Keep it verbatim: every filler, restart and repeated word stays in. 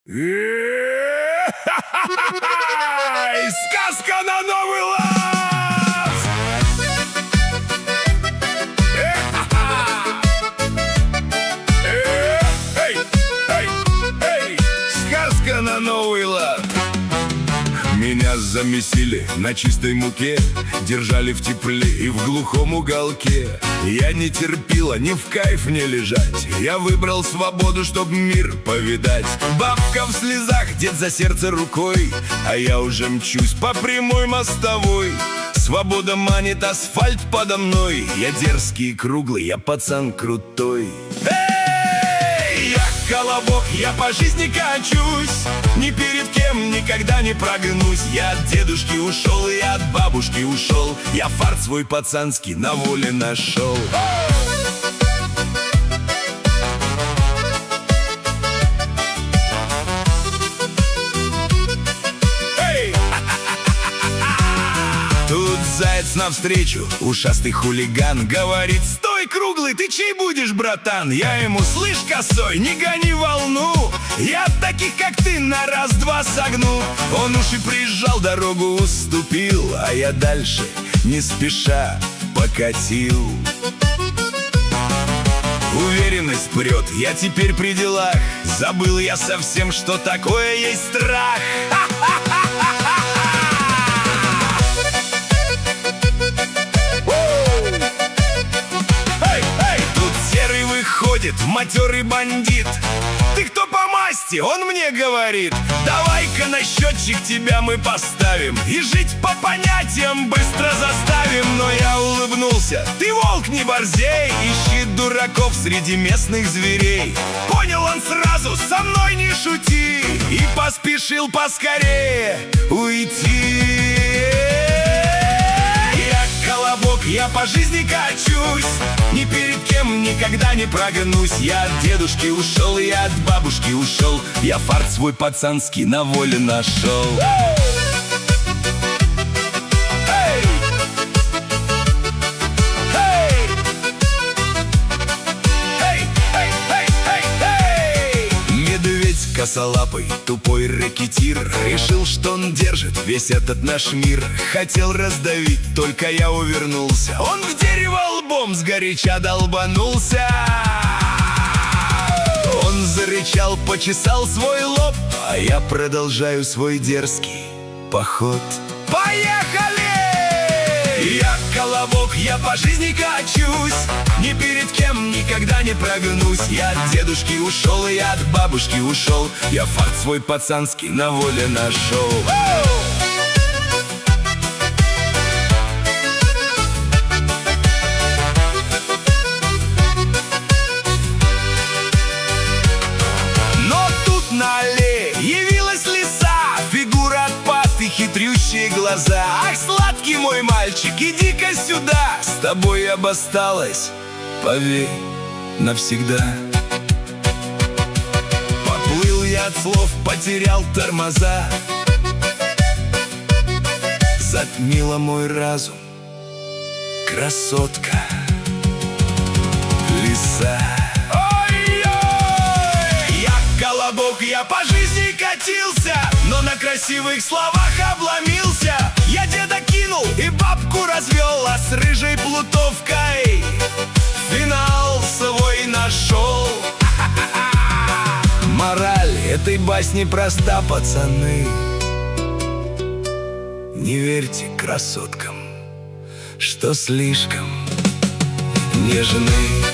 Сказка на новый лад! Эй, эй, эй! Сказка на новый лад! Меня замесили на чистой муке, держали в тепле и в глухом уголке. Я не терпила, ни в кайф не лежать. Я выбрал свободу, чтоб мир повидать. Бабка в слезах, дед за сердце рукой, а я уже мчусь по прямой мостовой. Свобода манит, асфальт подо мной. Я дерзкий и круглый, я пацан крутой. Эй, я колобок, я по жизни качусь. Ни перед кем никогда не прогнусь. Я от дедушки ушел, и от бабушки ушел. Я фарт свой пацанский на воле нашел. Тут заяц навстречу, ушастый хулиган, говорит: стой, круглый, ты чей будешь, братан? Я ему: слышь, косой, не гони волну, я таких, как ты, на раз-два согну. Он уж и приезжал, дорогу уступил, а я дальше не спеша покатил. Уверенность прет, я теперь при делах. Забыл я совсем, что такое есть страх. Матерый бандит: ты кто по масти? Он мне говорит: давай-ка на счетчик тебя мы поставим и жить по понятиям быстро заставим. Но я улыбнулся: ты, волк, не борзей, ищи дураков среди местных зверей. Понял он сразу: со мной не шути, и поспешил поскорее уйти. Я по жизни качусь, ни перед кем никогда не прогнусь. Я от дедушки ушел, я от бабушки ушел. Я фарт свой пацанский на воле нашел. Косолапый, тупой рэкетир решил, что он держит весь этот наш мир. Хотел раздавить, только я увернулся. Он в дерево лбом сгоряча долбанулся. Он зарычал, почесал свой лоб, а я продолжаю свой дерзкий поход. Поехали! Я колобок, я по жизни качусь, ни перед кем никогда не прогнусь. Я от дедушки ушел, и я от бабушки ушел. Я фарт свой пацанский на воле нашел. Но тут на аллее явилась лиса, фигура отпад и хитрющие глаза. Ах, сладкий мой мальчик, иди-ка сюда, с тобой я бы осталась, поверь, навсегда. Поплыл я от слов, потерял тормоза, затмила мой разум красотка лиса. Ой-ой! Я колобок, я по жизни катился, но на красивых словах обломился. Я деда кинул и бабку развел, а с рыжей плутовкой финал свой нашел. Мораль этой басни проста, пацаны: не верьте красоткам, что слишком нежны.